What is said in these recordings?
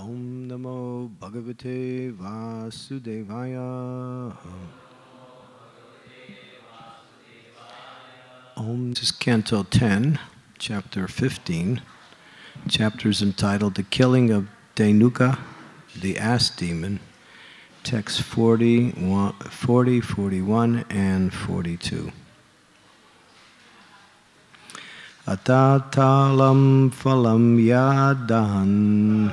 Om Namo Bhagavate Vasudevaya. Om. This is Canto 10, Chapter 15. Chapters entitled The Killing of Dhenuka, the Ass Demon. Text 40, 41, and 42. Atatalam phalam yadahan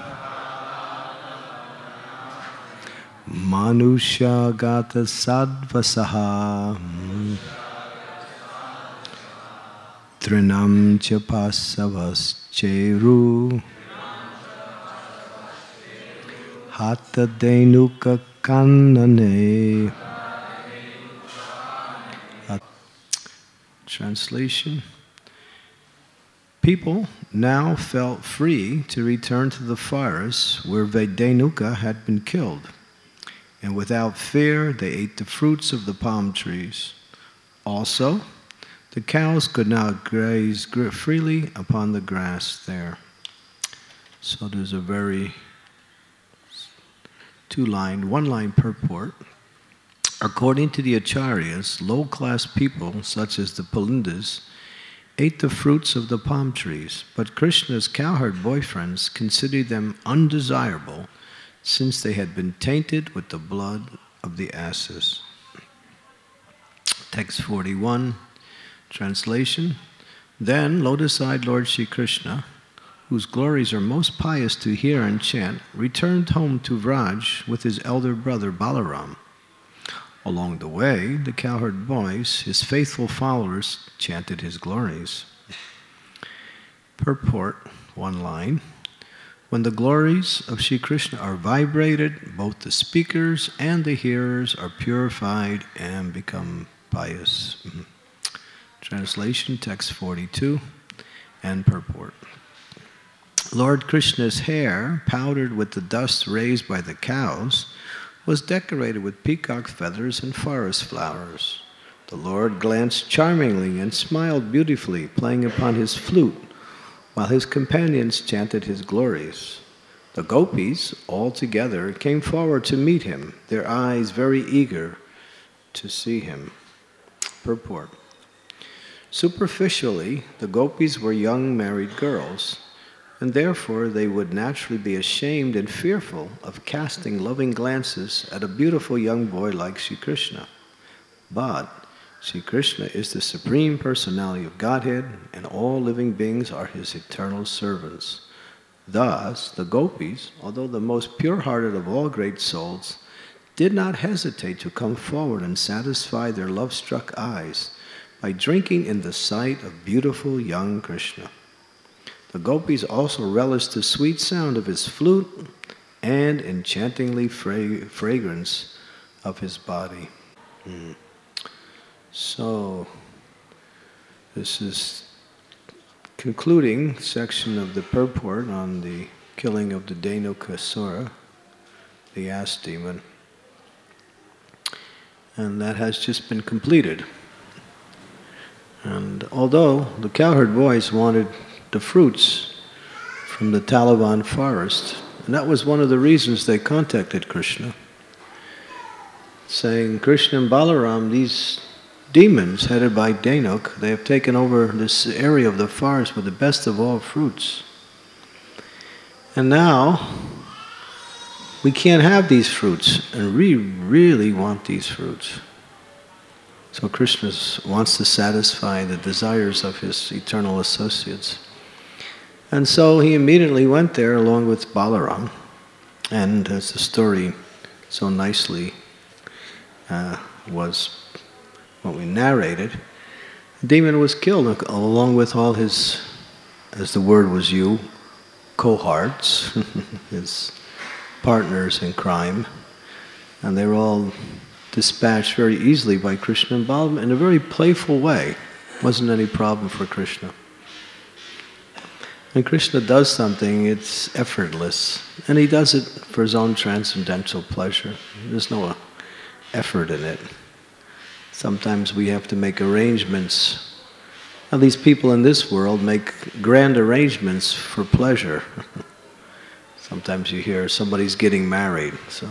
manusya gata sadvasaha trinam chapasavas cheru hatha denuka kannane. Translation. People now felt free to return to the forest where Dhenuka had been killed, and without fear they ate the fruits of the palm trees. Also, the cows could now graze freely upon the grass there. So there's a very one-line purport. According to the Acharyas, low-class people such as the Pulindas ate the fruits of the palm trees, but Krishna's cowherd boyfriends considered them undesirable since they had been tainted with the blood of the asses. Text 41, translation. Then lotus-eyed Lord Shri Krishna, whose glories are most pious to hear and chant, returned home to Vraj with his elder brother Balaram. Along the way, the cowherd boys, his faithful followers, chanted his glories. Purport, one line. When the glories of Shri Krishna are vibrated, both the speakers and the hearers are purified and become pious. Translation, text 42, and purport. Lord Krishna's hair, powdered with the dust raised by the cows, was decorated with peacock feathers and forest flowers. The Lord glanced charmingly and smiled beautifully, playing upon his flute, while his companions chanted his glories. The gopis, all together, came forward to meet him, their eyes very eager to see him. Purport. Superficially, the gopis were young married girls, and therefore they would naturally be ashamed and fearful of casting loving glances at a beautiful young boy like Shri Krishna. But Shri Krishna is the Supreme Personality of Godhead, and all living beings are his eternal servants. Thus, the gopis, although the most pure-hearted of all great souls, did not hesitate to come forward and satisfy their love-struck eyes by drinking in the sight of beautiful young Krishna. The gopis also relished the sweet sound of his flute and enchantingly fragrance of his body. So, this is concluding section of the purport on the killing of the Dhenukasura, the ass demon. And that has just been completed. And although the cowherd boys wanted the fruits from the Talavan forest, and that was one of the reasons they contacted Krishna, saying, Krishna and Balaram, these demons headed by Dhenuk, they have taken over this area of the forest with the best of all fruits. And now, we can't have these fruits, and we really want these fruits. So Krishna wants to satisfy the desires of his eternal associates. And so he immediately went there along with Balaram. And as the story so nicely was what we narrated, the demon was killed along with all his, as the word was used, cohorts, his partners in crime. And they were all dispatched very easily by Krishna and Balaram in a very playful way. Wasn't any problem for Krishna. When Krishna does something, it's effortless. And he does it for his own transcendental pleasure. There's no effort in it. Sometimes we have to make arrangements. Now, these people in this world make grand arrangements for pleasure. Sometimes you hear somebody's getting married, so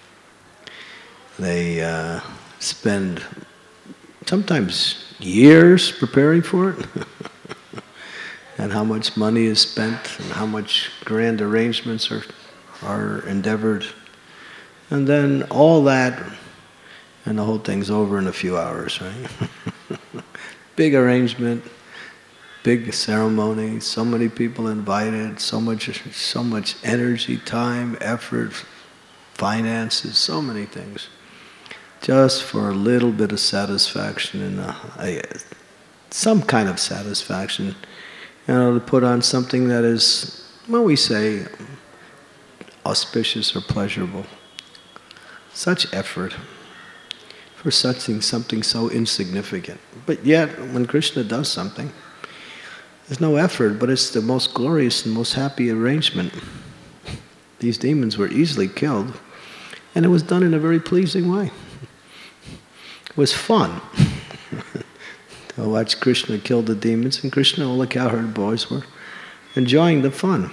they spend sometimes years preparing for it, and how much money is spent, and how much grand arrangements are endeavored, and then all that, and the whole thing's over in a few hours, right? Big arrangement, big ceremony, so many people invited, so much energy, time, effort, finances, so many things, just for a little bit of satisfaction and some kind of satisfaction, to put on something that is, well, we say, auspicious or pleasurable. Such effort for something so insignificant. But yet, when Krishna does something, there's no effort, but it's the most glorious and most happy arrangement. These demons were easily killed, and it was done in a very pleasing way. It was fun to watch Krishna kill the demons, and Krishna, all the cowherd boys were enjoying the fun.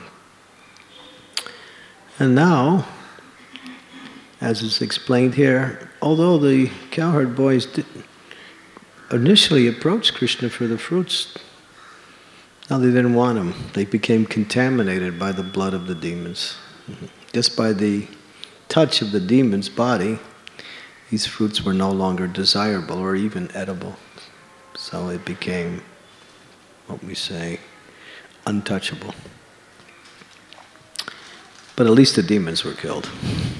And now, as is explained here, although the cowherd boys initially approached Krishna for the fruits, now they didn't want them. They became contaminated by the blood of the demons. Just by the touch of the demon's body, these fruits were no longer desirable or even edible. So it became, what we say, untouchable. But at least the demons were killed.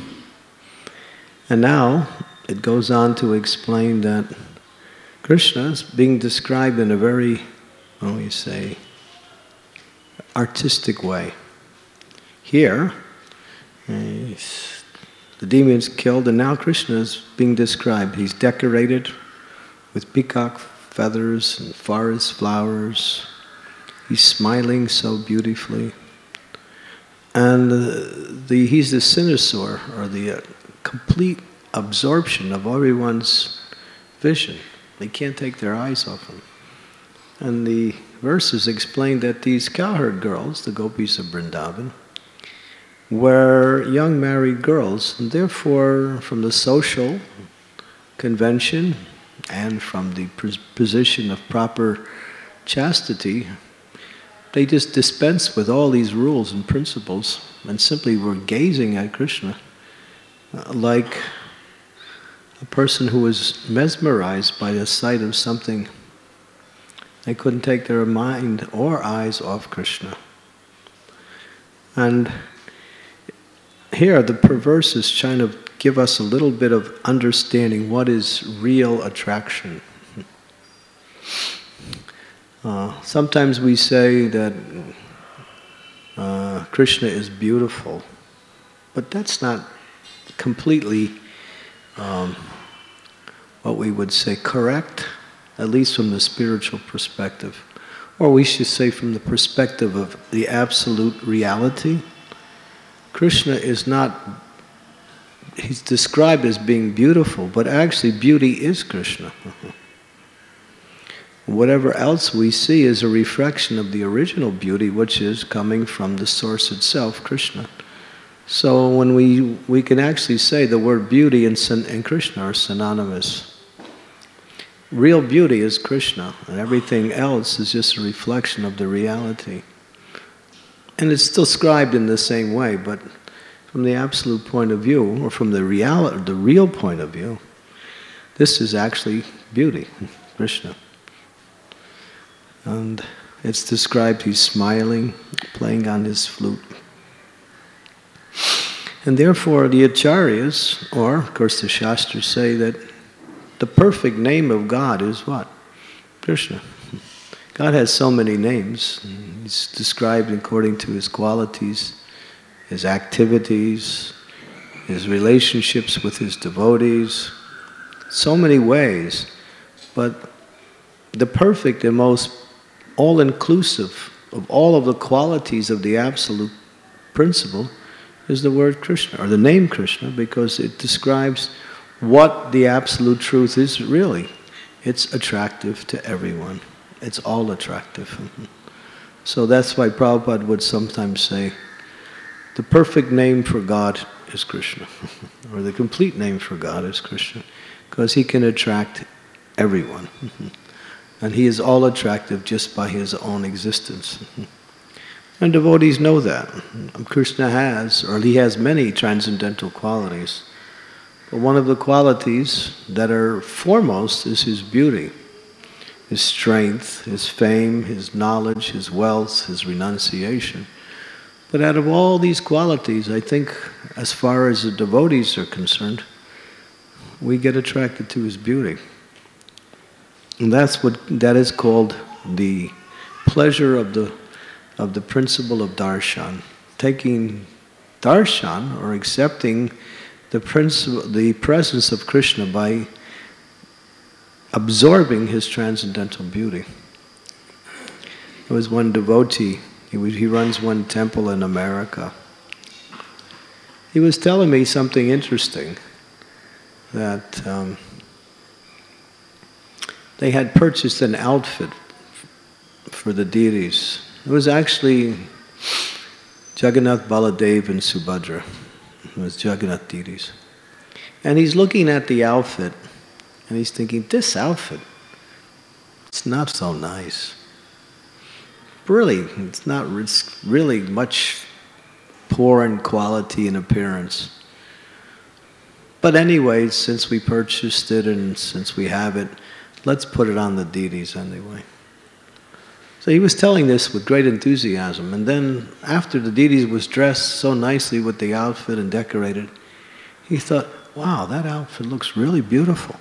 And now it goes on to explain that Krishna is being described in a very, what we say, artistic way. Here, the demons killed, and now Krishna is being described. He's decorated with peacock feathers and forest flowers. He's smiling so beautifully. And he's the cynosure, or the complete absorption of everyone's vision. They can't take their eyes off him. And the verses explain that these cowherd girls, the gopis of Vrindavan, were young married girls, and therefore from the social convention and from the position of proper chastity, they just dispensed with all these rules and principles and simply were gazing at Krishna like a person who was mesmerized by the sight of something. They couldn't take their mind or eyes off Krishna. And here the perverse is trying to give us a little bit of understanding what is real attraction. Sometimes we say that Krishna is beautiful, but that's not completely what we would say correct, at least from the spiritual perspective. Or we should say from the perspective of the absolute reality. Krishna is not, he's described as being beautiful, but actually beauty is Krishna. Whatever else we see is a reflection of the original beauty, which is coming from the source itself, Krishna. So when we can actually say the word beauty and Krishna are synonymous. Real beauty is Krishna, and everything else is just a reflection of the reality. And it's still described in the same way, but from the absolute point of view, or from the real point of view, this is actually beauty, Krishna. And it's described, he's smiling, playing on his flute. And therefore the acharyas, or of course the Shastras say that the perfect name of God is what? Krishna. God has so many names. He's described according to his qualities, his activities, his relationships with his devotees, so many ways. But the perfect and most all-inclusive of all of the qualities of the absolute principle is the word Krishna, or the name Krishna, because it describes what the absolute truth is really. It's attractive to everyone. It's all attractive. So that's why Prabhupada would sometimes say the perfect name for God is Krishna, or the complete name for God is Krishna, because He can attract everyone. And He is all attractive just by His own existence. And devotees know that. Krishna has, or He has many transcendental qualities. But one of the qualities that are foremost is His beauty, His strength, His fame, His knowledge, His wealth, His renunciation. But out of all these qualities, I think, as far as the devotees are concerned, we get attracted to His beauty. And that is called the pleasure of the principle of darshan. Taking darshan, or accepting the presence of Krishna by absorbing His transcendental beauty. There was one devotee, he runs one temple in America. He was telling me something interesting, that they had purchased an outfit for the deities. It was actually Jagannath, Baladev, and Subhadra. It was Jagannath deities. And he's looking at the outfit, and he's thinking, this outfit, it's not so nice. Really, it's really much poor in quality and appearance. But anyway, since we purchased it and since we have it, let's put it on the deities anyway. So he was telling this with great enthusiasm, and then after the deities was dressed so nicely with the outfit and decorated, he thought, wow, that outfit looks really beautiful.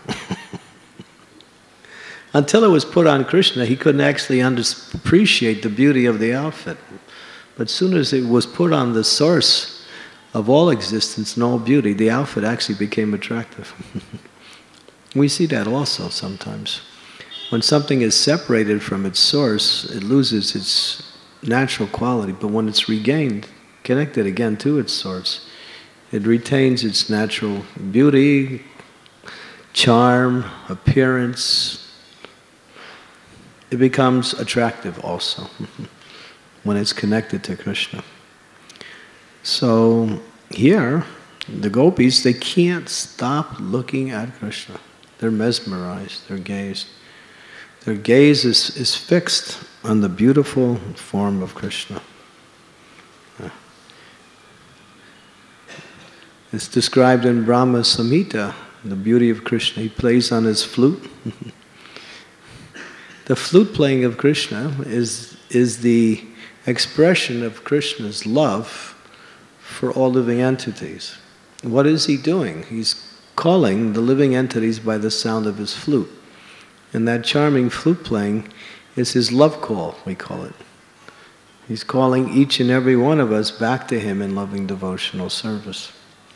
Until it was put on Krishna, he couldn't actually appreciate the beauty of the outfit. But as soon as it was put on the source of all existence and all beauty, the outfit actually became attractive. We see that also sometimes. When something is separated from its source, it loses its natural quality, but when it's regained, connected again to its source, it retains its natural beauty, charm, appearance. It becomes attractive also when it's connected to Krishna. So here, the gopis, they can't stop looking at Krishna. They're mesmerized, they're gazed. Their gaze is fixed on the beautiful form of Krishna. It's described in Brahma Samhita, the beauty of Krishna. He plays on his flute. The flute playing of Krishna is the expression of Krishna's love for all living entities. What is he doing? He's calling the living entities by the sound of his flute. And that charming flute playing is his love call, we call it. He's calling each and every one of us back to him in loving devotional service.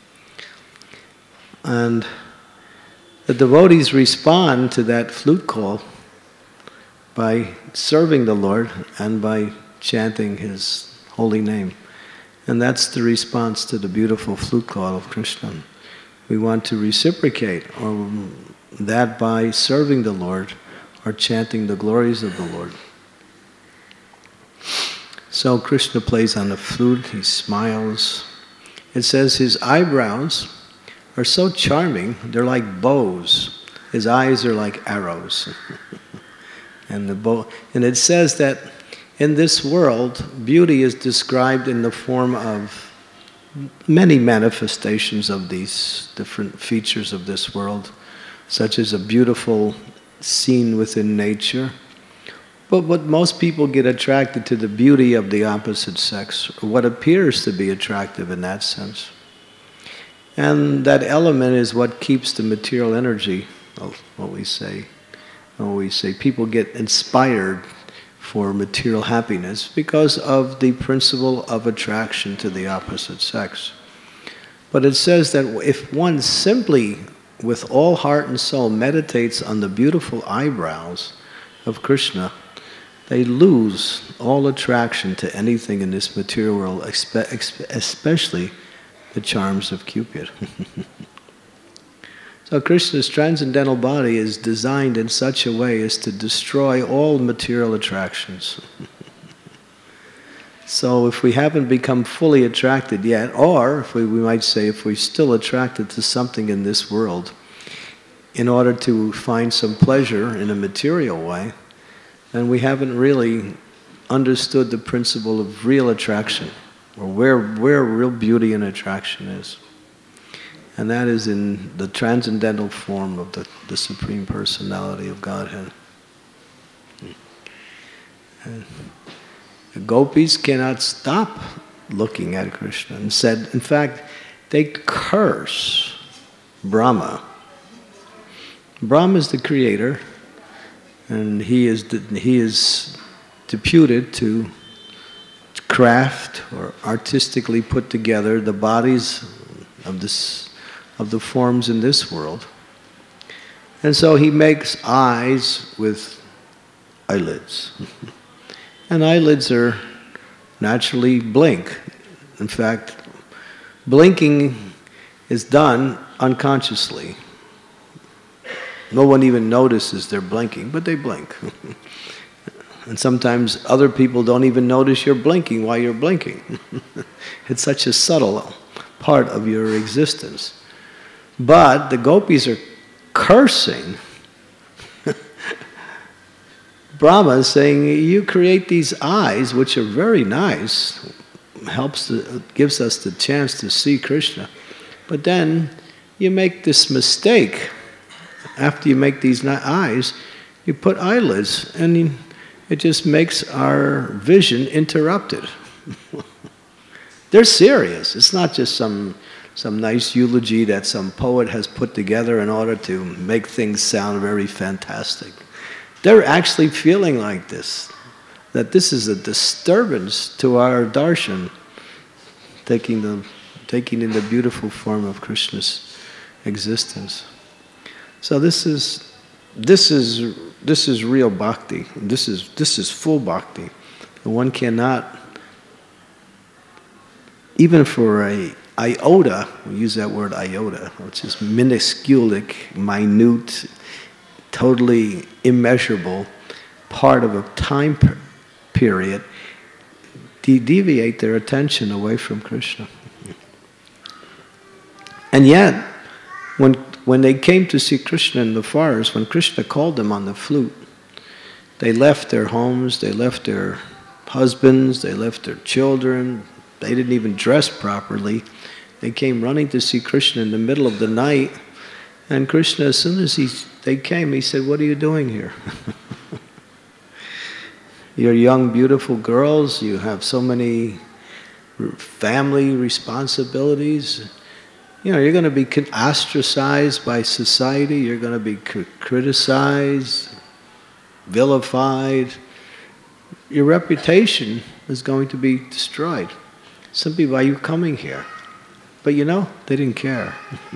And the devotees respond to that flute call by serving the Lord and by chanting His holy name. And that's the response to the beautiful flute call of Krishna. We want to reciprocate that by serving the Lord or chanting the glories of the Lord. So Krishna plays on the flute, he smiles. It says his eyebrows are so charming, they're like bows. His eyes are like arrows. And it says that in this world, beauty is described in the form of many manifestations of these different features of this world, such as a beautiful scene within nature. But what most people get attracted to the beauty of the opposite sex, or what appears to be attractive in that sense. And that element is what keeps the material energy, what we say. People get inspired for material happiness because of the principle of attraction to the opposite sex. But it says that if one simply, with all heart and soul, meditates on the beautiful eyebrows of Krishna, they lose all attraction to anything in this material world, especially the charms of Cupid. So Krishna's transcendental body is designed in such a way as to destroy all material attractions. So if we haven't become fully attracted yet, or if we might say if we're still attracted to something in this world, in order to find some pleasure in a material way, then we haven't really understood the principle of real attraction, or where real beauty and attraction is. And that is in the transcendental form of the Supreme Personality of Godhead. And the gopis cannot stop looking at Krishna, and said, in fact, they curse Brahma. Brahma is the creator, and he is deputed to craft or artistically put together the bodies of the forms in this world. And so he makes eyes with eyelids. And eyelids are naturally blink. In fact, blinking is done unconsciously. No one even notices they're blinking, but they blink. And sometimes other people don't even notice you're blinking while you're blinking. It's such a subtle part of your existence. But the gopis are cursing Brahma is saying, you create these eyes, which are very nice, gives us the chance to see Krishna. But then you make this mistake. After you make these eyes, you put eyelids, and it just makes our vision interrupted. They're serious. It's not just some nice eulogy that some poet has put together in order to make things sound very fantastic. They're actually feeling like this, that this is a disturbance to our darshan, taking in the beautiful form of Krishna's existence. So this is real bhakti. This is full bhakti. One cannot, even for a iota, we use that word iota, which is minusculic, minute, totally immeasurable part of a time period, deviate their attention away from Krishna. And yet, when they came to see Krishna in the forest, when Krishna called them on the flute, they left their homes, they left their husbands, they left their children, they didn't even dress properly. They came running to see Krishna in the middle of the night, and Krishna, as soon as they came, he said, "What are you doing here? You're young, beautiful girls, you have so many family responsibilities. You know, you're going to be ostracized by society, you're going to be criticized, vilified. Your reputation is going to be destroyed simply by you coming here." But you know, they didn't care.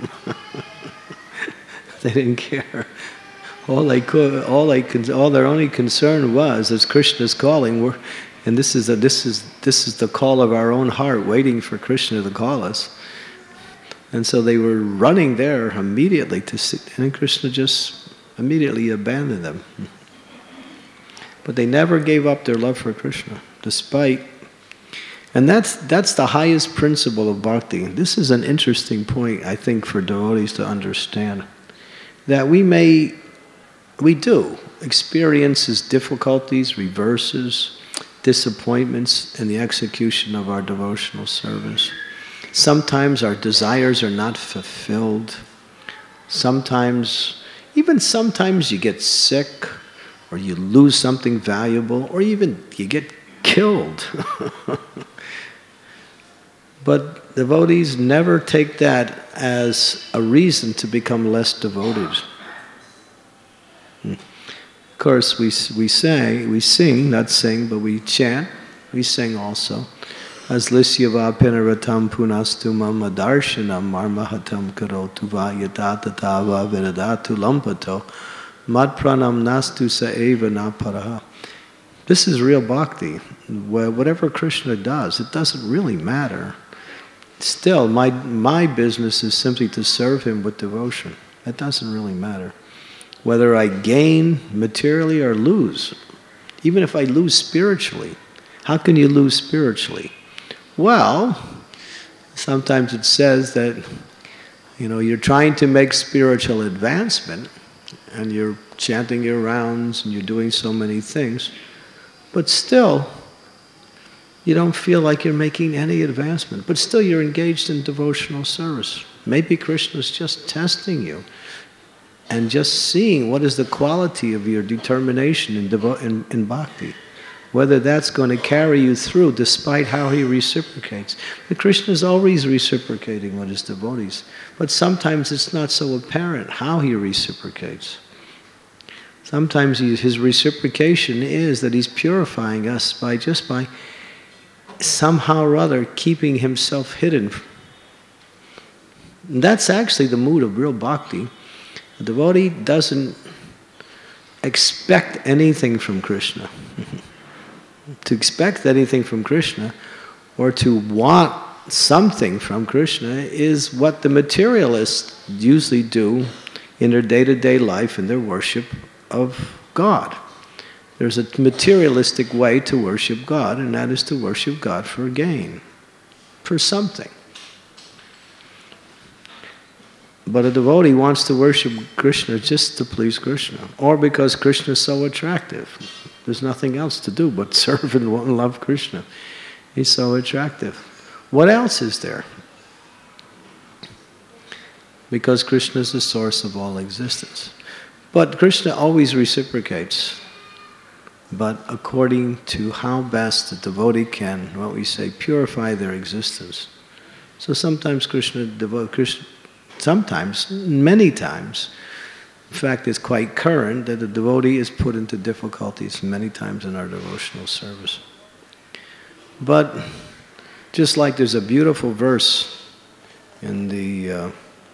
They didn't care. All their only concern was, as Krishna's calling, and this is the call of our own heart, waiting for Krishna to call us. And so they were running there immediately to see, and Krishna just immediately abandoned them. But they never gave up their love for Krishna, despite. And that's the highest principle of bhakti. This is an interesting point, I think, for devotees to understand. That we do experience difficulties, reverses, disappointments in the execution of our devotional service. Sometimes our desires are not fulfilled. Sometimes you get sick, or you lose something valuable, or even you get killed. But devotees never take that as a reason to become less devoted. Of course, we sing, not sing, but we chant, we sing also. As lisyava pinaratam punastu mama darshanam marmahatam karotu va yatatava viradatu lampato madpranam nastu saeva naparaha. This is real bhakti. Whatever Krishna does, it doesn't really matter. Still, my business is simply to serve him with devotion. It doesn't really matter. Whether I gain materially or lose, even if I lose spiritually, How can you lose spiritually? Well, sometimes it says that, you're trying to make spiritual advancement, and you're chanting your rounds, and you're doing so many things, but still, you don't feel like you're making any advancement, but still you're engaged in devotional service. Maybe Krishna's just testing you and just seeing what is the quality of your determination in bhakti. Whether that's going to carry you through despite how he reciprocates. But Krishna is always reciprocating with his devotees. But sometimes it's not so apparent how he reciprocates. Sometimes his reciprocation is that he's purifying us by somehow or other keeping himself hidden. And that's actually the mood of real bhakti. The devotee doesn't expect anything from Krishna. To expect anything from Krishna or to want something from Krishna is what the materialists usually do in their day-to-day life in their worship of God. There's a materialistic way to worship God, and that is to worship God for gain, for something. But a devotee wants to worship Krishna just to please Krishna, or because Krishna is so attractive. There's nothing else to do but serve and love Krishna. He's so attractive. What else is there? Because Krishna is the source of all existence. But Krishna always reciprocates, but according to how best the devotee can, what we say, purify their existence. So sometimes sometimes, many times, in fact, it's quite current that the devotee is put into difficulties many times in our devotional service. But just like there's a beautiful verse in the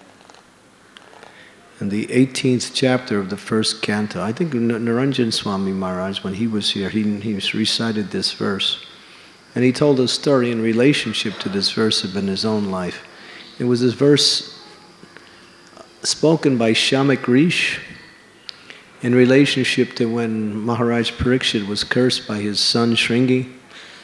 18th chapter of the first canto, I think Naranjan Swami Maharaj, when he was here, he recited this verse. And he told a story in relationship to this verse in his own life. It was this verse spoken by Shamak Rishi in relationship to when Maharaj Parikshit was cursed by his son Shringi.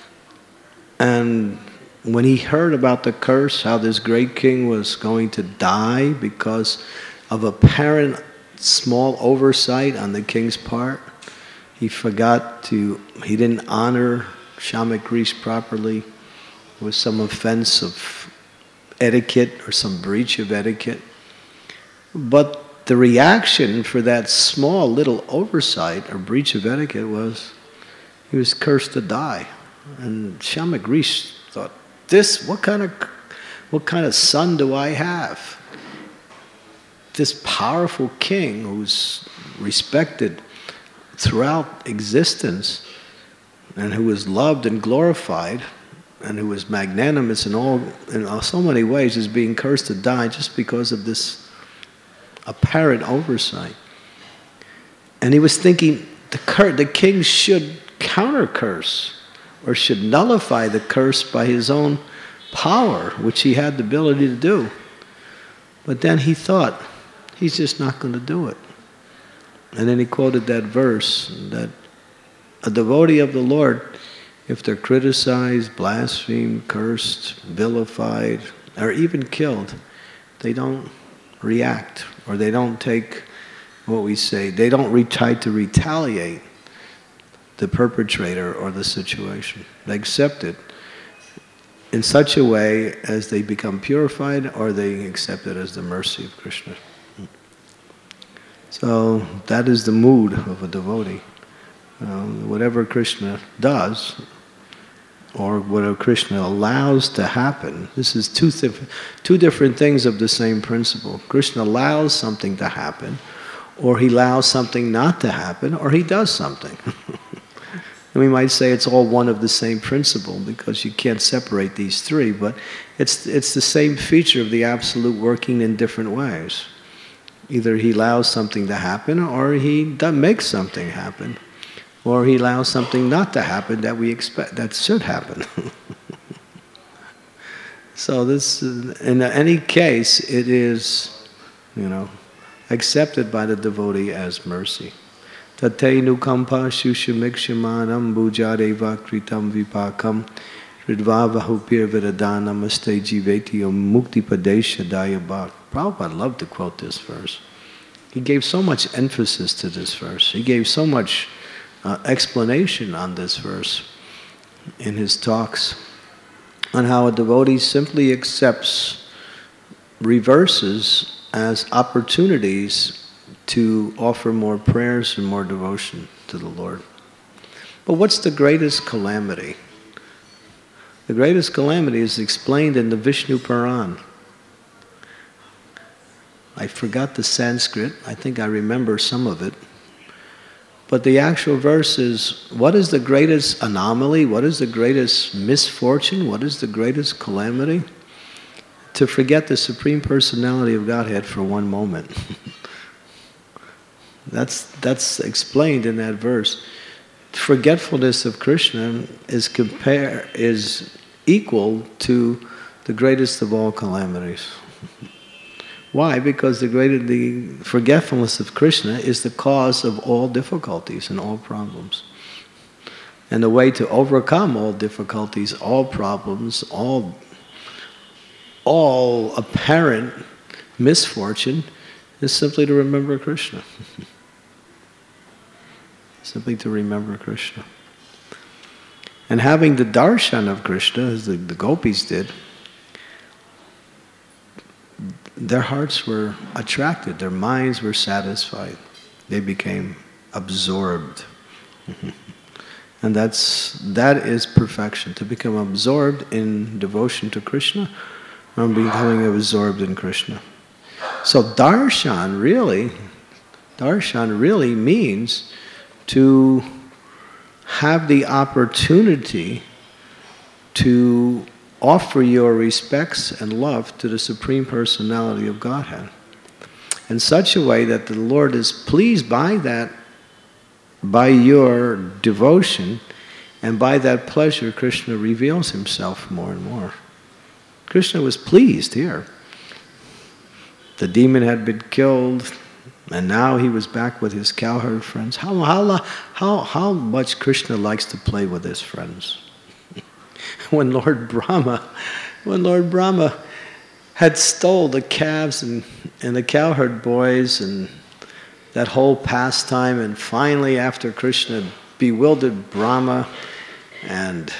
And when he heard about the curse, how this great king was going to die because of apparent small oversight on the king's part, he didn't honor Shamak Rishi properly. There was some offense of etiquette or some breach of etiquette. But the reaction for that small little oversight or breach of etiquette was he was cursed to die. And Shamak Rishi thought, what kind of son do I have? This powerful king who's respected throughout existence and who is loved and glorified and who is magnanimous in so many ways is being cursed to die just because of this apparent oversight. And he was thinking the king should counter-curse or should nullify the curse by his own power, which he had the ability to do. But then he thought, he's just not going to do it. And then he quoted that verse that a devotee of the Lord, if they're criticized, blasphemed, cursed, vilified, or even killed, they don't react, or they don't take what we say, they don't try to retaliate the perpetrator or the situation. They accept it in such a way as they become purified, or they accept it as the mercy of Krishna. So that is the mood of a devotee. Whatever Krishna does, or whatever Krishna allows to happen, this is two different things of the same principle. Krishna allows something to happen, or he allows something not to happen, or he does something. And we might say it's all one of the same principle, because you can't separate these three, but it's the same feature of the Absolute working in different ways. Either he allows something to happen, or he makes something happen. Or he allows something not to happen that we expect, that should happen. So this, in any case, it is, accepted by the devotee as mercy. Tate nukampa shushamikshamanam bhujadeva kritam vipakam ridvavahupir vidadana namaste jiveti mukti padesha dayabhak. Prabhupada loved to quote this verse. He gave so much emphasis to this verse. He gave so much explanation on this verse in his talks on how a devotee simply accepts reverses as opportunities to offer more prayers and more devotion to the Lord. But what's the greatest calamity? The greatest calamity is explained in the Vishnu Puran. I forgot the Sanskrit. I think I remember some of it. But the actual verse is, what is the greatest anomaly? What is the greatest misfortune? What is the greatest calamity? To forget the Supreme Personality of Godhead for one moment. That's explained in that verse. Forgetfulness of Krishna is equal to the greatest of all calamities. Why? Because the forgetfulness of Krishna is the cause of all difficulties and all problems. And the way to overcome all difficulties, all problems, all apparent misfortune is simply to remember Krishna. Simply to remember Krishna. And having the darshan of Krishna, as the gopis did, their hearts were attracted, their minds were satisfied. They became absorbed. And that is perfection, to become absorbed in devotion to Krishna or becoming absorbed in Krishna. So darshan really means to have the opportunity to offer your respects and love to the Supreme Personality of Godhead in such a way that the Lord is pleased by that, by your devotion, and by that pleasure Krishna reveals himself more and more. Krishna was pleased here. The demon had been killed, and now he was back with his cowherd friends. How much Krishna likes to play with his friends. When Lord Brahma had stole the calves and the cowherd boys and that whole pastime, and finally after Krishna bewildered Brahma and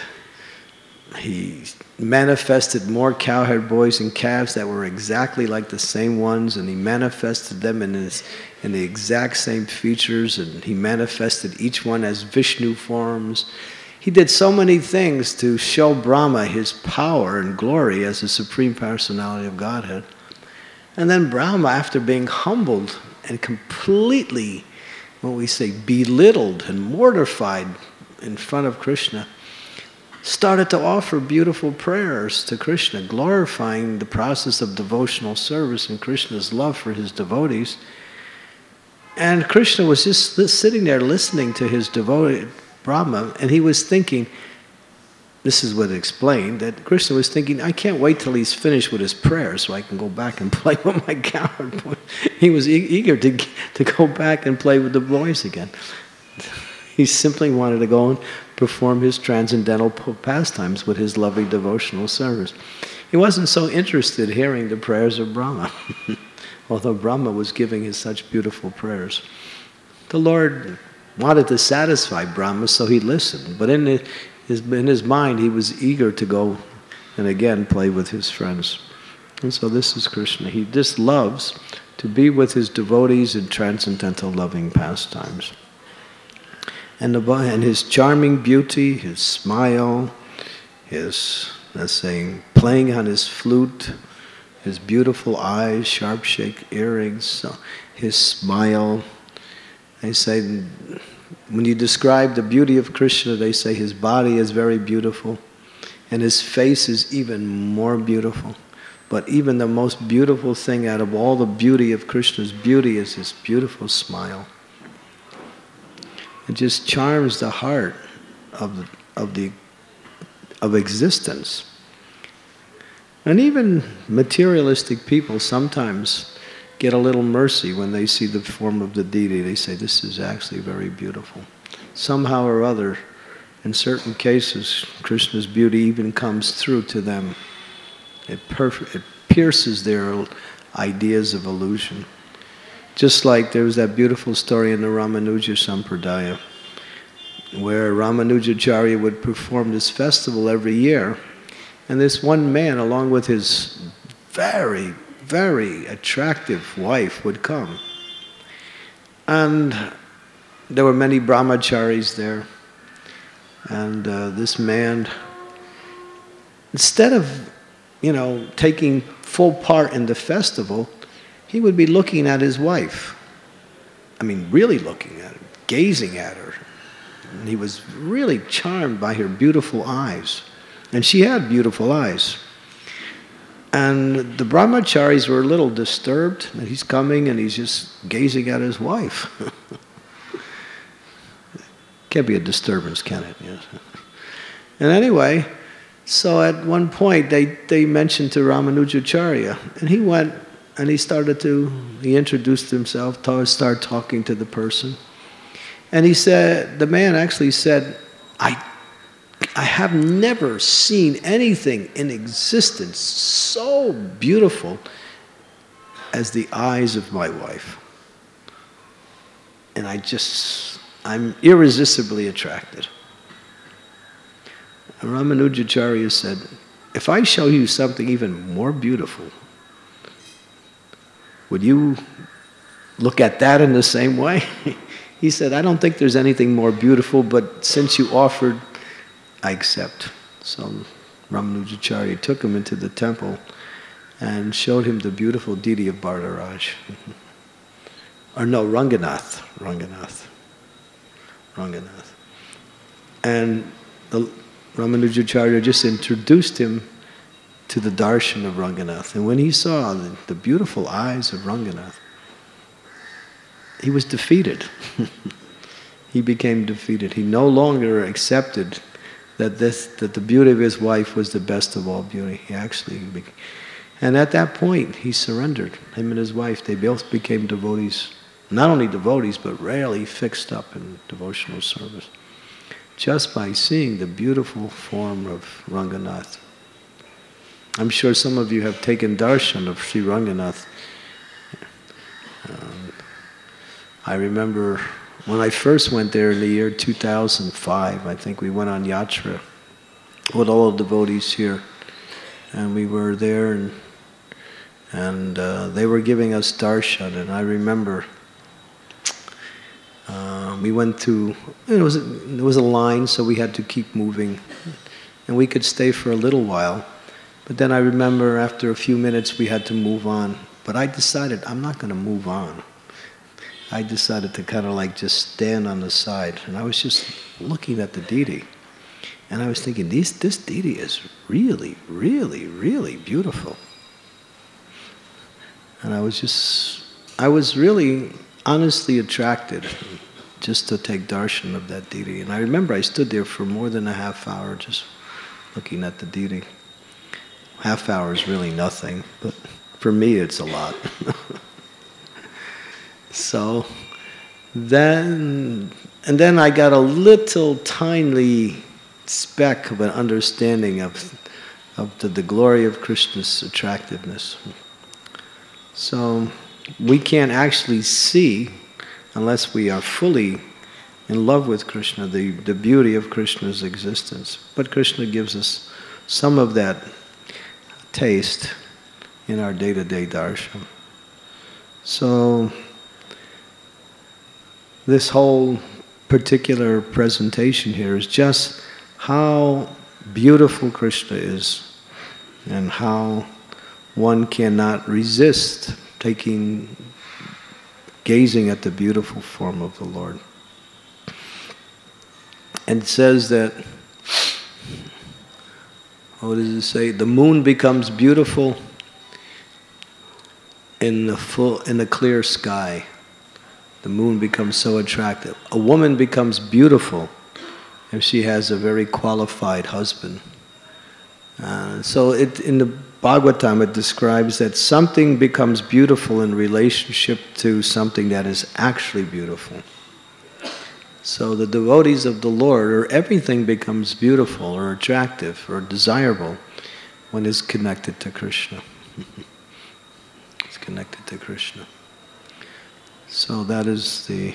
he manifested more cowherd boys and calves that were exactly like the same ones, and he manifested them in the exact same features, and he manifested each one as Vishnu forms. He did so many things to show Brahma his power and glory as the Supreme Personality of Godhead. And then Brahma, after being humbled and completely, what we say, belittled and mortified in front of Krishna, started to offer beautiful prayers to Krishna, glorifying the process of devotional service and Krishna's love for his devotees. And Krishna was just sitting there listening to his devotee, Brahma, and he was thinking, this is what it explained, that Krishna was thinking, I can't wait till he's finished with his prayers so I can go back and play with my cowherd boy. He was eager to go back and play with the boys again. He simply wanted to go and perform his transcendental pastimes with his lovely devotional service. He wasn't so interested hearing the prayers of Brahma, although Brahma was giving his such beautiful prayers. The Lord wanted to satisfy Brahma, so he listened. But in his mind, he was eager to go and again play with his friends. And so this is Krishna. He just loves to be with his devotees in transcendental loving pastimes. And his charming beauty, his smile, his, let's say, playing on his flute, his beautiful eyes, sharp-shaped earrings, so his smile. They say, when you describe the beauty of Krishna, they say his body is very beautiful, and his face is even more beautiful. But even the most beautiful thing out of all the beauty of Krishna's beauty is his beautiful smile. It just charms the heart of existence. And even materialistic people sometimes get a little mercy when they see the form of the deity. They say, this is actually very beautiful. Somehow or other, in certain cases, Krishna's beauty even comes through to them. It pierces their ideas of illusion. Just like there was that beautiful story in the Ramanuja Sampradaya, where Ramanujacharya would perform this festival every year, and this one man, along with his very, very attractive wife, would come. And there were many brahmacharis there, and this man, instead of, taking full part in the festival, he would be looking at his wife. I mean, really looking at her, gazing at her. And he was really charmed by her beautiful eyes. And she had beautiful eyes. And the brahmacharis were a little disturbed that he's coming and he's just gazing at his wife. Can't be a disturbance, can it? Yes. And anyway, so at one point they mentioned to Ramanujacharya, and he went and he introduced himself, started talking to the person. And he said, the man actually said, I have never seen anything in existence so beautiful as the eyes of my wife. And I'm irresistibly attracted. And Ramanujacharya said, if I show you something even more beautiful, would you look at that in the same way? He said, I don't think there's anything more beautiful, but since you offered, I accept. So Ramanujacharya took him into the temple and showed him the beautiful deity of Bhartaraj. Or no, Ranganath. And the Ramanujacharya just introduced him to the darshan of Ranganath. And when he saw the beautiful eyes of Ranganath, he was defeated. He became defeated. He no longer accepted that the beauty of his wife was the best of all beauty. And at that point, he surrendered. Him and his wife, they both became devotees. Not only devotees, but rarely fixed up in devotional service. Just by seeing the beautiful form of Ranganath. I'm sure some of you have taken darshan of Sri Ranganath. I remember when I first went there in the year 2005, I think we went on yatra with all the devotees here. And we were there and they were giving us darshan. And I remember we went to, there was a line, so we had to keep moving. And we could stay for a little while. But then I remember after a few minutes we had to move on. But I decided I'm not going to move on. I decided to kind of like just stand on the side. And I was just looking at the deity. And I was thinking, this deity is really, really, really beautiful. And I was really honestly attracted just to take darshan of that deity. And I remember I stood there for more than a half hour just looking at the deity. Half hour is really nothing, but for me it's a lot. So then I got a little tiny speck of an understanding of the glory of Krishna's attractiveness. So we can't actually see, unless we are fully in love with Krishna, the beauty of Krishna's existence. But Krishna gives us some of that taste in our day-to-day darshan. So this whole particular presentation here is just how beautiful Krishna is and how one cannot resist gazing at the beautiful form of the Lord. And it says that, what does it say? The moon becomes beautiful in the clear sky. The moon becomes so attractive. A woman becomes beautiful if she has a very qualified husband. So in the Bhagavatam, it describes that something becomes beautiful in relationship to something that is actually beautiful. So the devotees of the Lord, or everything becomes beautiful or attractive or desirable when it's connected to Krishna. It's connected to Krishna. So that is the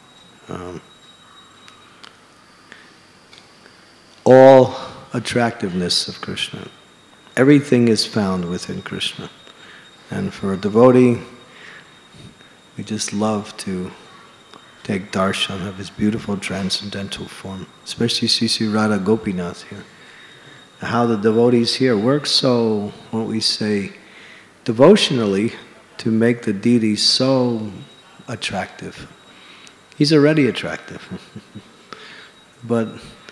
all attractiveness of Krishna. Everything is found within Krishna. And for a devotee, we just love to take darshan of his beautiful transcendental form, especially Sri Radha Gopinath here. How the devotees here work so, what we say, devotionally to make the deity so attractive. He's already attractive. But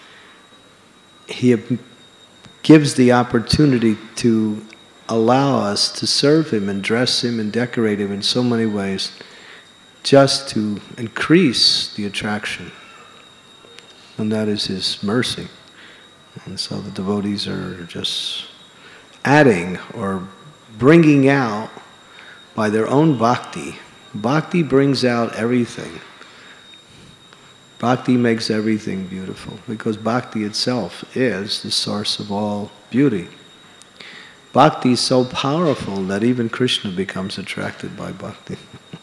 he gives the opportunity to allow us to serve him and dress him and decorate him in so many ways just to increase the attraction. And that is his mercy. And so the devotees are just adding or bringing out by their own bhakti. Bhakti brings out everything. Bhakti makes everything beautiful because bhakti itself is the source of all beauty. Bhakti is so powerful that even Krishna becomes attracted by bhakti.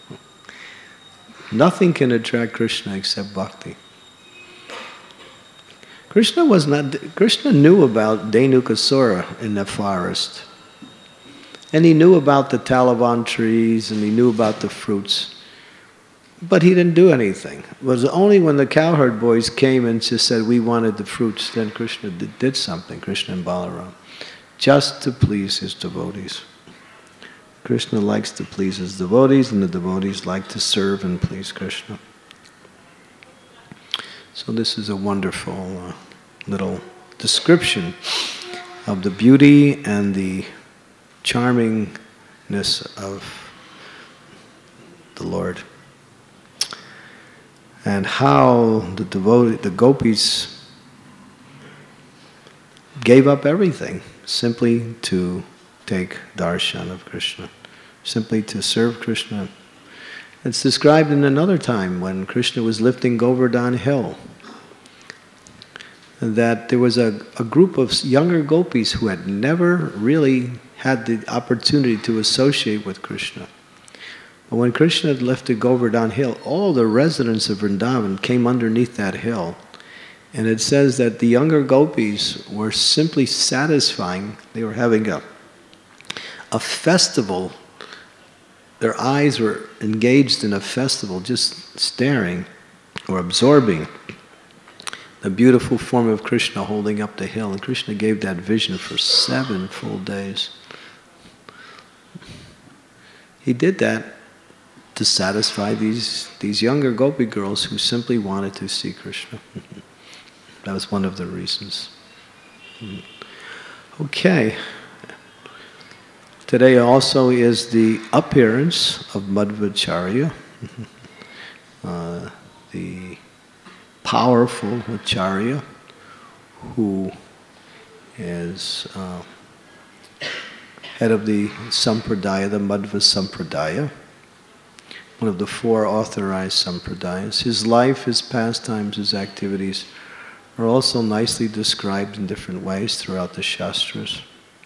Nothing can attract Krishna except bhakti. Krishna knew about Dhenukasura in the forest. And he knew about the Talavan trees and he knew about the fruits. But he didn't do anything. It was only when the cowherd boys came and just said, we wanted the fruits, then Krishna did something, Krishna and Balaram, just to please his devotees. Krishna likes to please his devotees, and the devotees like to serve and please Krishna. So this is a wonderful little description of the beauty and the charmingness of the Lord. And how the gopis gave up everything simply to take darshan of Krishna, simply to serve Krishna. It's described in another time when Krishna was lifting Govardhan Hill, that there was a group of younger gopis who had never really had the opportunity to associate with Krishna. But when Krishna had lifted Govardhan Hill, all the residents of Vrindavan came underneath that hill. And it says that the younger gopis were simply satisfying, they were having a festival. Their eyes were engaged in a festival, just staring or absorbing the beautiful form of Krishna holding up the hill. And Krishna gave that vision for 7 full days. He did that to satisfy these younger gopi girls who simply wanted to see Krishna. That was one of the reasons. Okay. Today also is the appearance of Madhvacharya, the powerful Acharya who is head of the Sampradaya, the Madhva Sampradaya, one of the 4 authorized Sampradayas. His life, his pastimes, his activities are also nicely described in different ways throughout the Shastras.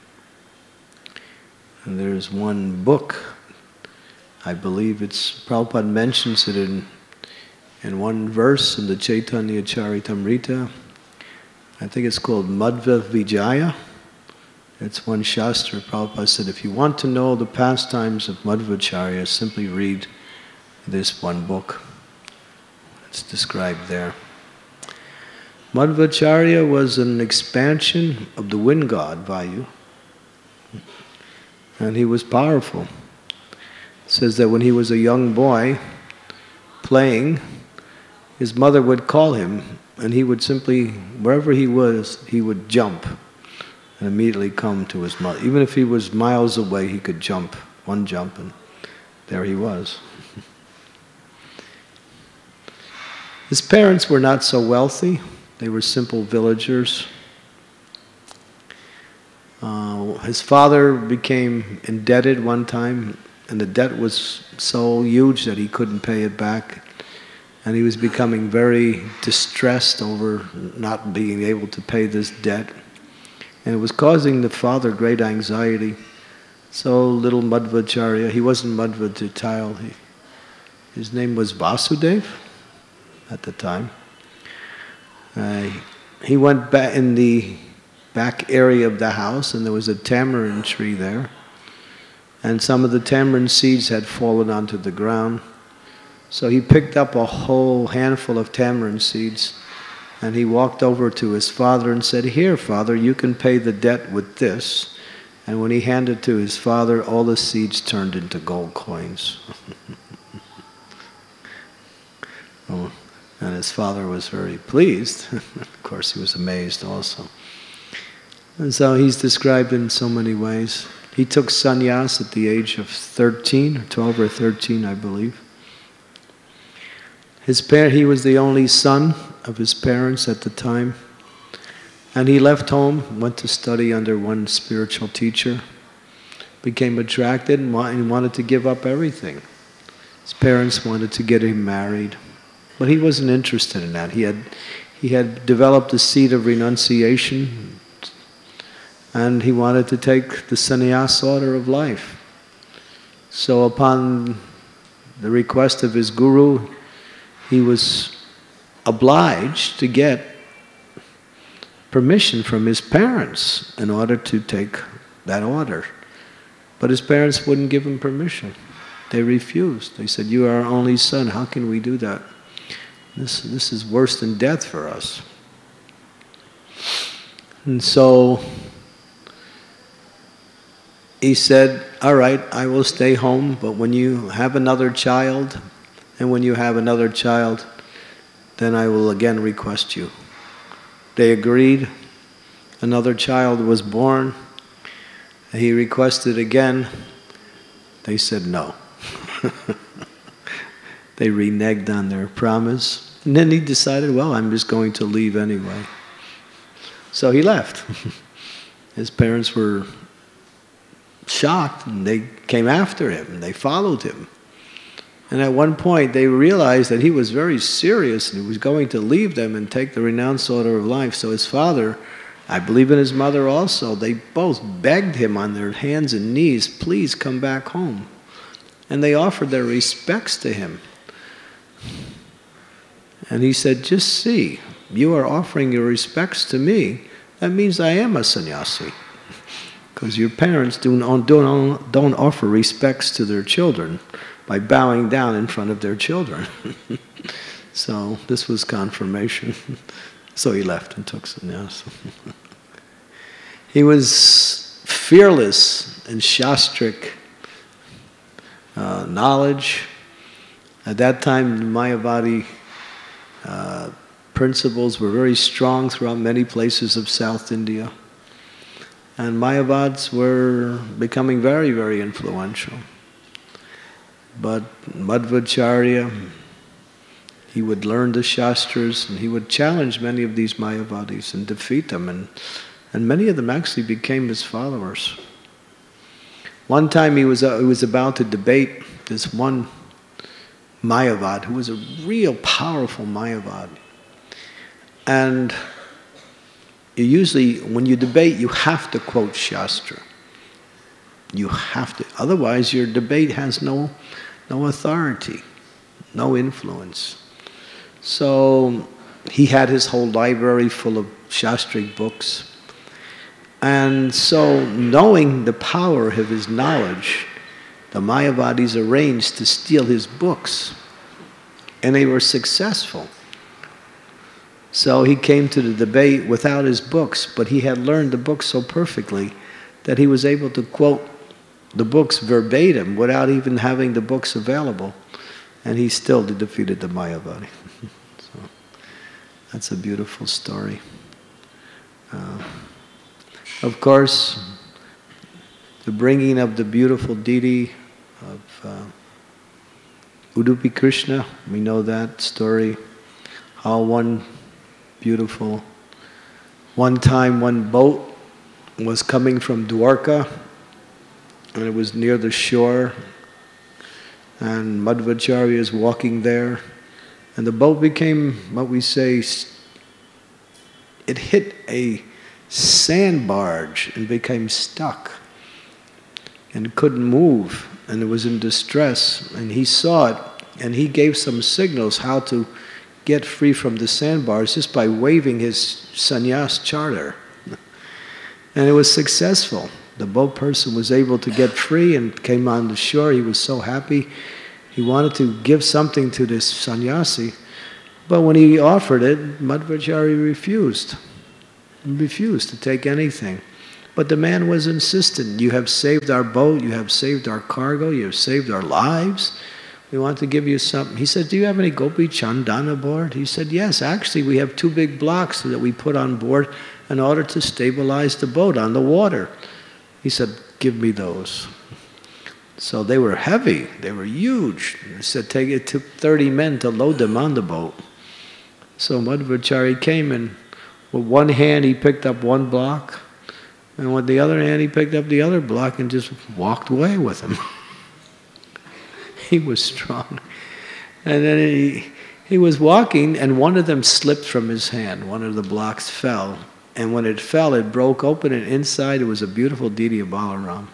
And there's one book, I believe Prabhupada mentions it in one verse in the Chaitanya Charitamrita. I think it's called Madhva Vijaya. It's one Shastra. Prabhupada said, if you want to know the pastimes of Madhvacharya, simply read this one book. It's described there. Madhvacharya was an expansion of the wind god Vayu. And he was powerful. It says that when he was a young boy playing, his mother would call him and he would simply, wherever he was, he would jump and immediately come to his mother. Even if he was miles away, he could jump, one jump, and there he was. His parents were not so wealthy. They were simple villagers. His father became indebted one time, and the debt was so huge that he couldn't pay it back. And he was becoming very distressed over not being able to pay this debt. And it was causing the father great anxiety. So little Madhvacharya, he wasn't Madhvacharya, his name was Vasudev at the time. He went back in the back area of the house, and there was a tamarind tree there. And some of the tamarind seeds had fallen onto the ground. So he picked up a whole handful of tamarind seeds, and he walked over to his father and said, "Here, Father, you can pay the debt with this." And when he handed it to his father, all the seeds turned into gold coins. And his father was very pleased. Of course, he was amazed also. And so he's described in so many ways. He took sannyas at the age of 13, or 12 or 13, I believe. He was the only son of his parents at the time. And he left home, went to study under one spiritual teacher, became attracted and wanted to give up everything. His parents wanted to get him married, but he wasn't interested in that. He had developed a seed of renunciation, and he wanted to take the sannyas order of life. So upon the request of his guru, he was obliged to get permission from his parents in order to take that order. But his parents wouldn't give him permission. They refused. They said, "You are our only son, how can we do that? This is worse than death for us." And so he said, "All right, I will stay home, but when you have another child, and when you have another child, then I will again request you." They agreed. Another child was born. He requested again. They said no. They reneged on their promise. And then he decided, well, I'm just going to leave anyway. So he left. His parents were shocked, and they came after him, and they followed him. And at one point, they realized that he was very serious, and he was going to leave them and take the renounced order of life. So his father, I believe in his mother also, they both begged him on their hands and knees, "Please come back home." And they offered their respects to him. And he said, "Just see, you are offering your respects to me. That means I am a sannyasi." Because your parents don't offer respects to their children by bowing down in front of their children. So this was confirmation. So he left and took sannyas. He was fearless in shastric knowledge. At that time, the Mayavadi principles were very strong throughout many places of South India. And Mayavads were becoming very, very influential. But Madhvacharya, he would learn the Shastras, and he would challenge many of these Mayavadis and defeat them, and many of them actually became his followers. One time he was about to debate this one Mayavad, who was a real powerful Mayavad. And usually, when you debate, you have to quote Shastra. You have to. Otherwise, your debate has no authority, no influence. So he had his whole library full of Shastric books. And so, knowing the power of his knowledge, the Mayavadis arranged to steal his books. And they were successful. So he came to the debate without his books, but he had learned the books so perfectly that he was able to quote the books verbatim without even having the books available. And he still defeated the Mayavadi. So that's a beautiful story. Of course, the bringing of the beautiful deity of Udupi Krishna, we know that story, how one time one boat was coming from Dwarka, and it was near the shore, and Madhvacharya is walking there, and the boat became, what we say, it hit a sand barge and became stuck and couldn't move, and it was in distress, and he saw it, and he gave some signals how to get free from the sandbars just by waving his sannyas charter. And it was successful. The boat person was able to get free and came on the shore. He was so happy. He wanted to give something to this sannyasi, but when he offered it, Madhvacharya refused. He refused to take anything. But the man was insistent. You have saved our boat, you have saved our cargo, you have saved our lives. We want to give you something. He said, do you have any Gopi Chandan aboard? He said, yes, actually we have 2 big blocks that we put on board in order to stabilize the boat on the water. He said, give me those. So they were heavy, they were huge. He said, it took 30 men to load them on the boat. So Madhvacharya came, and with one hand he picked up 1 block, and with the other hand he picked up the other block and just walked away with him. He was strong. And then he was walking, and one of them slipped from his hand. One of the blocks fell. And when it fell, it broke open, and inside it was a beautiful deity of Balaram.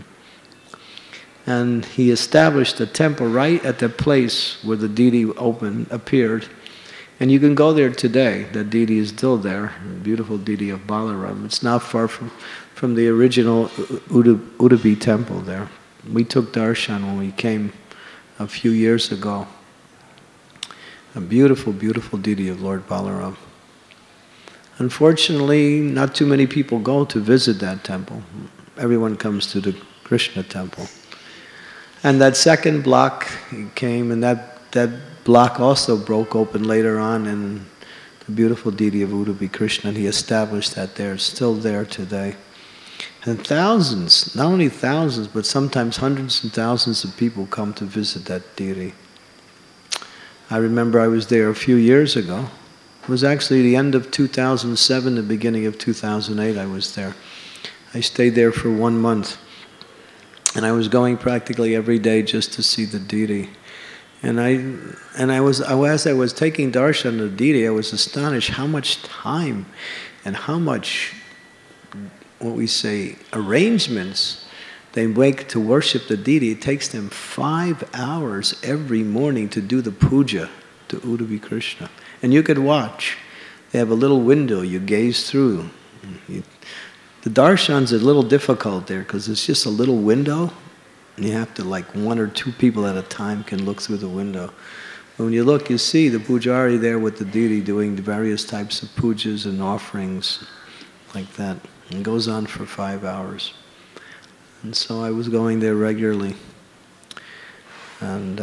And he established a temple right at the place where the deity appeared. And you can go there today. That deity is still there, the beautiful deity of Balaram. It's not far from the original Udupi temple there. We took darshan when we came a few years ago. A beautiful, beautiful deity of Lord Balaram. Unfortunately, not too many people go to visit that temple. Everyone comes to the Krishna temple. And that second block came, and that block also broke open later on, and the beautiful deity of Udupi Krishna, and he established that there. It's still there today. And thousands, not only thousands, but sometimes hundreds and thousands of people come to visit that deity. I remember I was there a few years ago. It was actually the end of 2007, the beginning of 2008 I was there. I stayed there for 1 month. And I was going practically every day just to see the deity. And as I was taking darshan of the deity, I was astonished how much time and how much, what we say, arrangements they make to worship the deity. It takes them 5 hours every morning to do the puja to Udupi Krishna. And you could watch. They have a little window you gaze through. The darshan's a little difficult there because it's just a little window. And you have to, like 1 or 2 people at a time can look through the window. But when you look, you see the pujari there with the deity doing the various types of pujas and offerings like that. And it goes on for 5 hours. And so I was going there regularly. And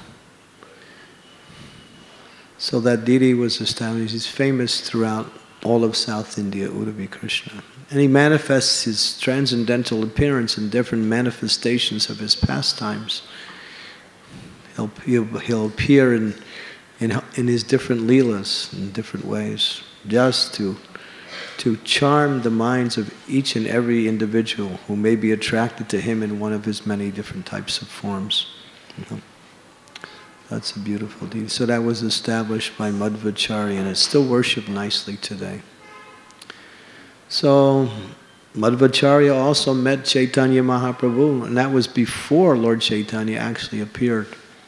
so that deity was established. He's famous throughout all of South India, Udupi Krishna. And he manifests his transcendental appearance in different manifestations of his pastimes. He'll appear in his different leelas in different ways, just to charm the minds of each and every individual who may be attracted to him in one of his many different types of forms. That's a beautiful deity. So that was established by Madhvacharya, and it's still worshipped nicely today. So Madhvacharya also met Chaitanya Mahaprabhu, and that was before Lord Chaitanya actually appeared.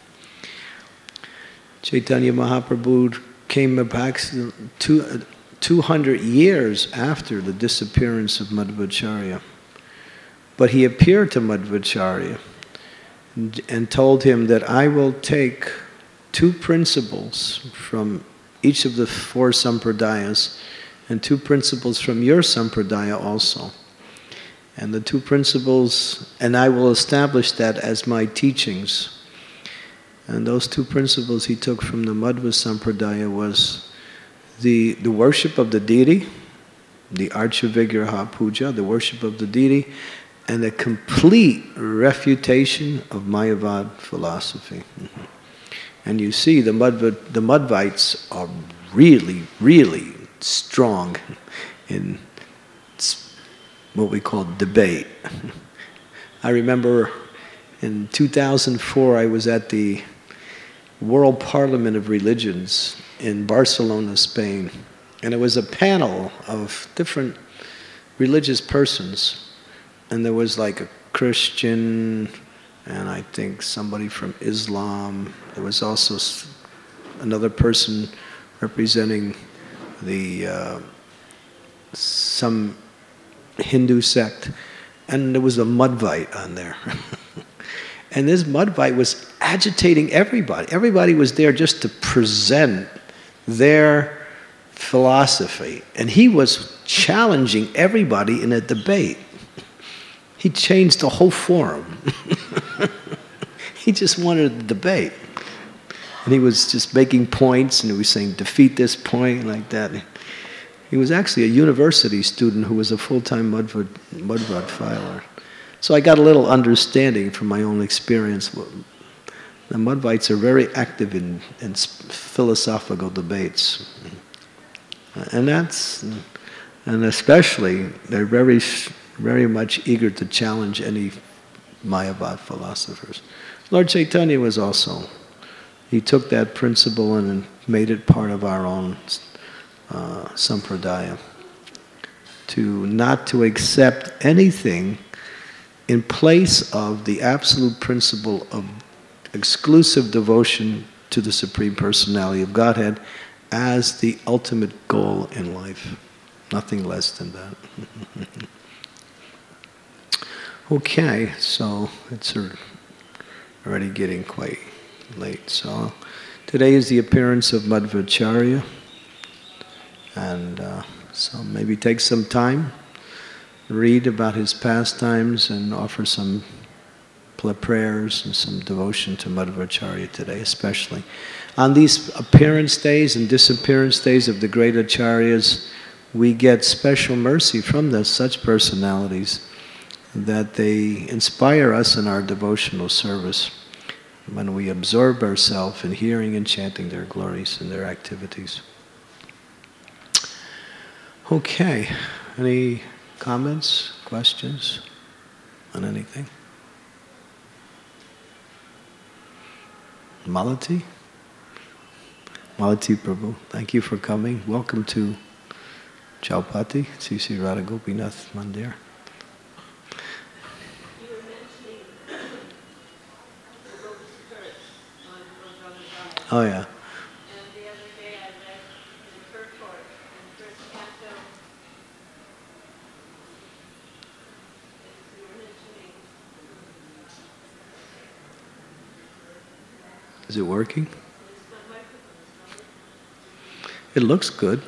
Chaitanya Mahaprabhu came back 200 years after the disappearance of Madhvacharya. But he appeared to Madhvacharya and told him that I will take 2 principles from each of the 4 sampradayas and 2 principles from your sampradaya also. And the 2 principles, and I will establish that as my teachings. And those 2 principles he took from the Madhva sampradaya was the worship of the deity, the Archa Vigraha Puja, the worship of the deity, and a complete refutation of Mayavad philosophy. And you see the Madhvites are really, really strong in what we call debate. I remember in 2004 I was at the World Parliament of Religions in Barcelona, Spain, and it was a panel of different religious persons, and there was like a Christian and I think somebody from Islam. There was also another person representing the some Hindu sect, and there was a Mudvite on there. And this Mudvite was agitating everybody. Everybody was there just to present their philosophy, and he was challenging everybody in a debate. He changed the whole forum. He just wanted a debate. And he was just making points, and he was saying, defeat this point, like that. He was actually a university student who was a full-time Mudvite filer. So I got a little understanding from my own experience. The Mudvites are very active in philosophical debates. And especially, they're very much eager to challenge any Mayavad philosophers. Lord Chaitanya was also. He took that principle and made it part of our own sampradaya, not to accept anything in place of the absolute principle of exclusive devotion to the Supreme Personality of Godhead as the ultimate goal in life. Nothing less than that. Okay, so it's already getting quite late. So today is the appearance of Madhvacharya, and so maybe take some time, read about his pastimes, and offer some prayers and some devotion to Madhvacharya today, especially. On these appearance days and disappearance days of the great acharyas, we get special mercy from such personalities that they inspire us in our devotional service when we absorb ourselves in hearing and chanting their glories and their activities. Okay, any comments, questions on anything? Malati? Malati Prabhu, thank you for coming. Welcome to Chaupati, Sri Radha Gopinath Mandir. Oh yeah. And the other day I read in the purport in the first canto, you were mentioning. Is it working? It looks good.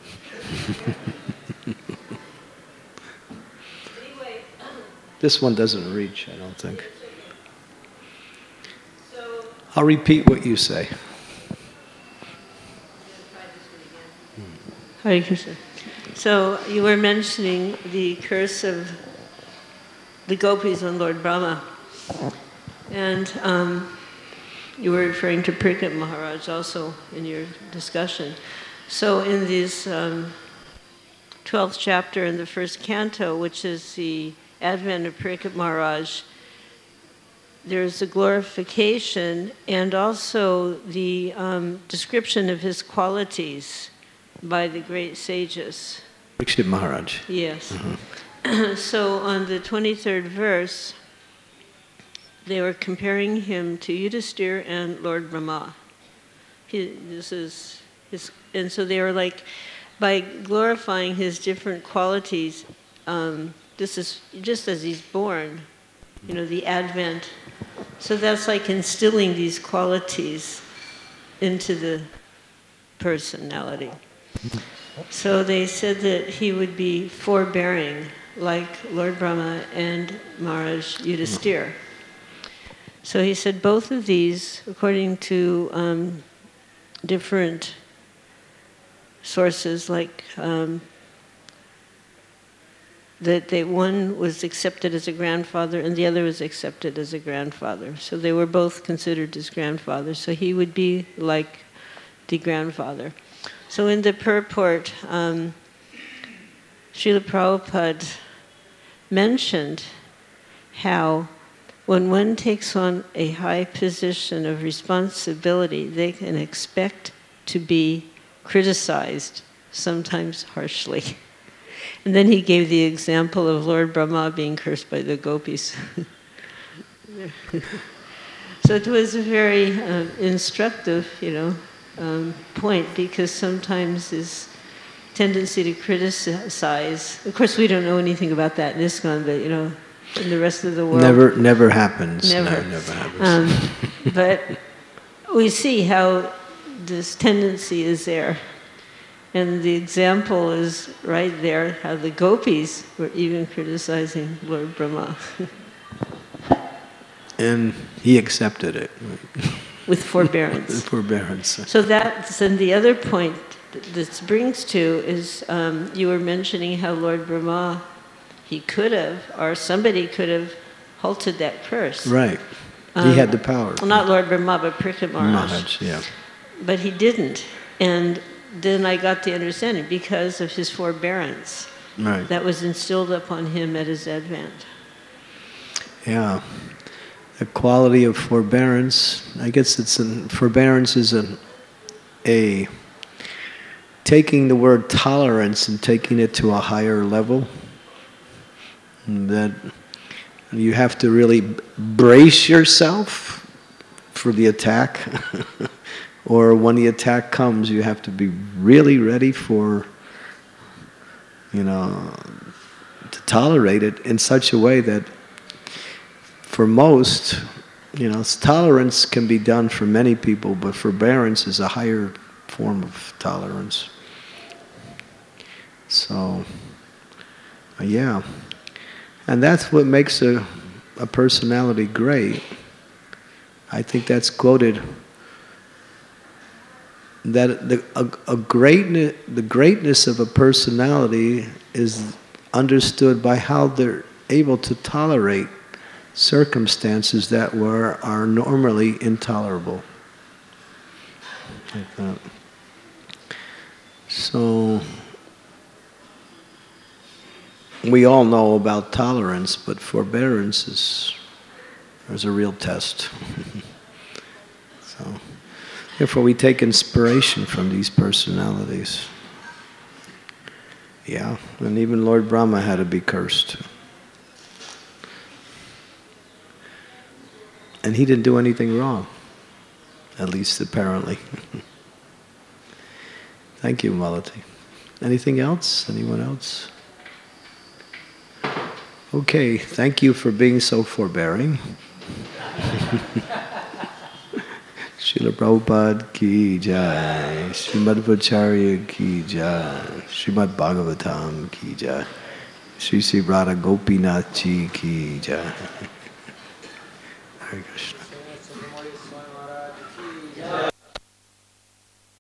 Anyway, This one doesn't reach, I don't think. so I'll repeat what you say. Hare Krishna. So you were mentioning the curse of the gopis on Lord Brahma, and you were referring to Parikshit Maharaj also in your discussion. So in this 12th chapter in the first canto, which is the advent of Parikshit Maharaj, there's the glorification and also the description of his qualities by the great sages. Parikshit Maharaj. Yes. So on the 23rd verse, they were comparing him to Yudhisthira and Lord Brahma. This is his, and so they were like, by glorifying his different qualities, this is just as he's born, the advent. So that's like instilling these qualities into the personality. So they said that he would be forbearing, like Lord Brahma and Maharaj Yudhisthira. So he said both of these, according to different sources, like that one was accepted as a grandfather and the other was accepted as a grandfather. So they were both considered as grandfathers. So he would be like the grandfather. So in the purport, Srila Prabhupada mentioned how when one takes on a high position of responsibility, they can expect to be criticized, sometimes harshly. And then he gave the example of Lord Brahma being cursed by the gopis. So it was a very instructive, point, because sometimes this tendency to criticize. Of course, we don't know anything about that in ISKCON, but in the rest of the world, never happens. Never, no, never happens. But we see how this tendency is there, and the example is right there. How the gopis were even criticizing Lord Brahma. And he accepted it. With forbearance. With forbearance. So that's, and the other point this brings to is, you were mentioning how Lord Brahma, he could have, or somebody could have halted that curse. Right. He had the power. Well, not Lord Brahma, but Parikshit Maharaj. Yeah. But he didn't. And then I got the understanding, because of his forbearance, right, that was instilled upon him at his advent. Yeah. The quality of forbearance, I guess forbearance is a taking the word tolerance and taking it to a higher level. That you have to really brace yourself for the attack. Or when the attack comes, you have to be really ready to tolerate it in such a way that for most, tolerance can be done for many people, but forbearance is a higher form of tolerance. So, yeah. And that's what makes a personality great. I think that's quoted, that the greatness of a personality is understood by how they're able to tolerate circumstances that are normally intolerable. Like that. So we all know about tolerance, but forbearance is a real test. So therefore we take inspiration from these personalities. Yeah, and even Lord Brahma had to be cursed. And he didn't do anything wrong, at least apparently. Thank you, Malati. Anything else? Anyone else? Okay, thank you for being so forbearing. Srila Prabhupada ki jai, Srimad Vacharya ki jai, Srimad Bhagavatam ki jai, Sri Sri Radha Gopinath ji ki jai. Hare Krishna.